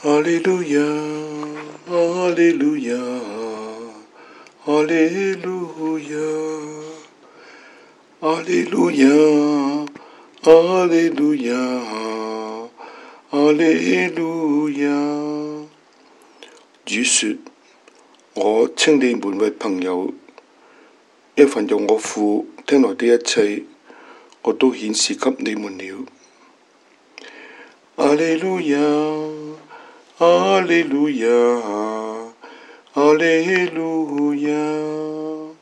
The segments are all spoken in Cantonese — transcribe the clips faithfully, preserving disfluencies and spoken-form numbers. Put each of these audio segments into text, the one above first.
哈利路亞，哈利路亞，哈利路亞，哈利路亞，哈利路亞，哈利路亞。主說：我稱你們為朋友，一份由我父聽來的一切，我都顯示給你們了。哈利路亞，哈利路亞，哈利路亞。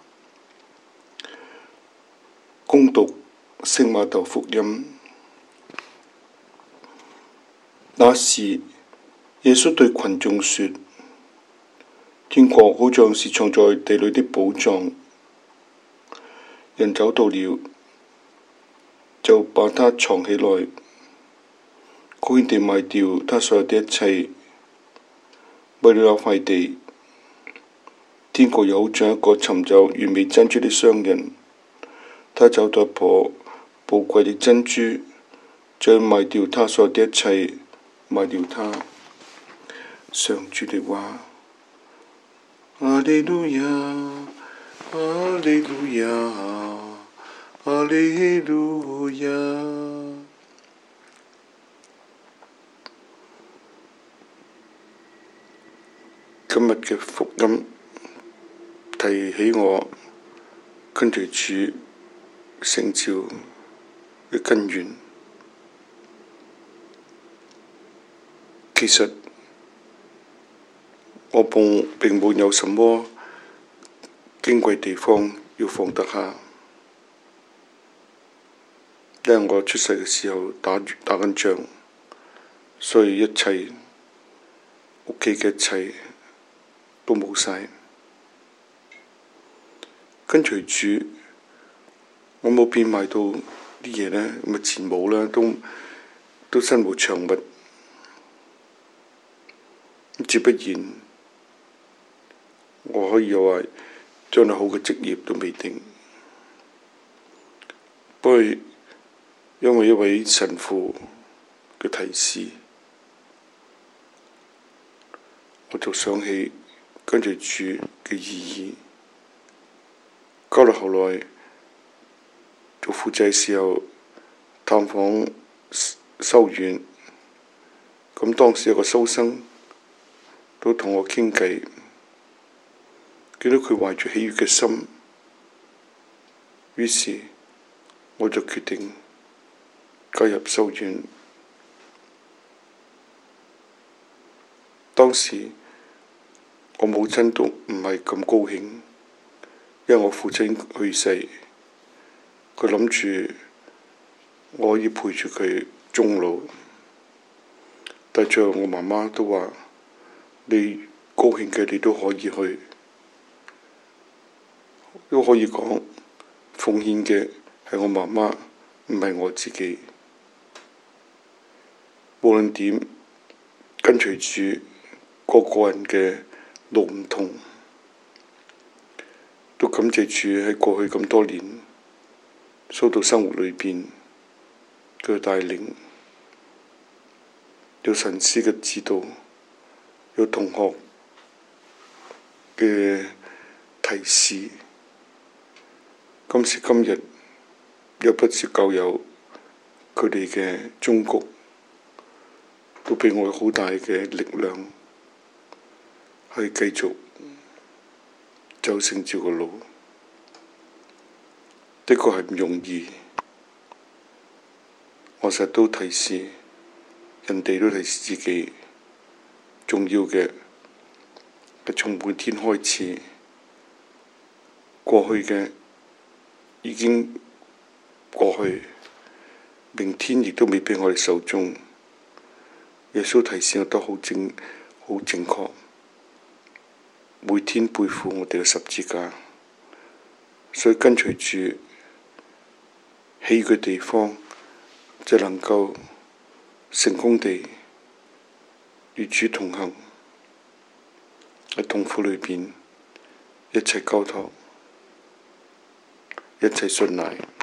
恭讀聖瑪竇福音。那時，耶穌對群眾說：天國好像是藏在地裏的寶藏，人找到了，就把它藏起來，高興地賣掉他所有的一切，為了那塊地。天國又好像一個尋找完美珍珠的商人，他找到一顆寶貴的珍珠，就賣掉他所有的一切，賣掉它。上主的話。哈利路亞，哈利路亞，哈利路亞。今日嘅福音提起我跟隨主聖召嘅根源。其實我並並沒有什麼矜貴地方要放得下，因為我出世嘅時候打打緊仗，所以一切屋企嘅一切都冇晒。跟隨主，我冇變賣到啲嘢呢，咁啊錢冇啦，都都身無長物，自不然我可以又話將來好嘅職業都未定。不過因為一位神父嘅提示，我就想起跟隨主嘅意義。交到後來做輔祭時候探訪修院，咁當時有個修生都同我傾偈，見到佢懷住喜悅嘅心，於是我就決定加入修院。當時我母親都唔係咁高興，因為我父親去世，佢諗住我可以陪住佢終老，但最後我媽媽都話：你高興嘅你都可以去，都可以講奉獻嘅係我媽媽，唔係我自己。無論點跟隨主，個個人嘅路唔同，都感謝主喺過去咁多年修道生活裏邊嘅帶領，有神師嘅指導，有同學嘅提示。今時今日有不少教友佢哋嘅忠告，都俾我好大嘅力量，去繼續走聖召嘅路。的確係唔容易，我成日都提示人哋，都提示自己，重要嘅係從每天開始，過去嘅已經過去，明天亦都未喺我哋手中。耶穌提示我都好正好正確，每天背負我哋嘅十字架，所以跟隨主喜嘅地方，就能夠成功地與主同行，喺痛苦裏邊一切交託，一切信賴。